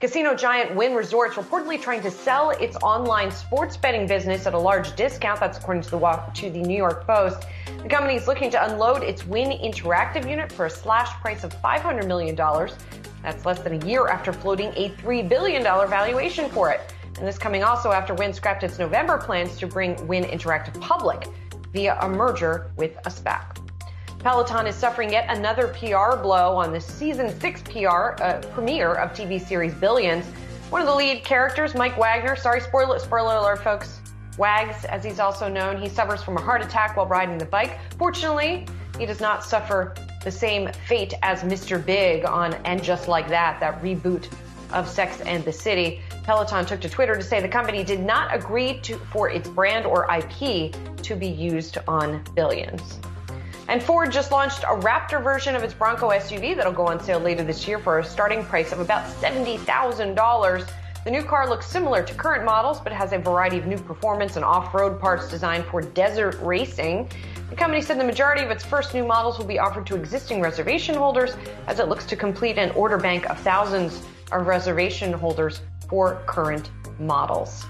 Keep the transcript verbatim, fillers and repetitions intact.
Casino giant Wynn Resorts reportedly trying to sell its online sports betting business at a large discount. That's according to the, to the New York Post. The company is looking to unload its Wynn Interactive unit for a slashed price of five hundred million dollars. That's less than a year after floating a three billion dollars valuation for it. And this coming also after Wynn scrapped its November plans to bring Wynn Interactive public via a merger with a SPAC. Peloton is suffering yet another P R blow on the season six P R uh, premiere of T V series Billions. One of the lead characters, Mike Wagner, sorry, spoiler, spoiler alert, folks, Wags, as he's also known, he suffers from a heart attack while riding the bike. Fortunately, he does not suffer the same fate as Mister Big on And Just Like That, that reboot of Sex and the City. Peloton took to Twitter to say the company did not agree to for its brand or I P to be used on Billions. And Ford just launched a Raptor version of its Bronco S U V that'll go on sale later this year for a starting price of about seventy thousand dollars. The new car looks similar to current models, but has a variety of new performance and off-road parts designed for desert racing. The company said the majority of its first new models will be offered to existing reservation holders as it looks to complete an order bank of thousands of reservation holders for current models.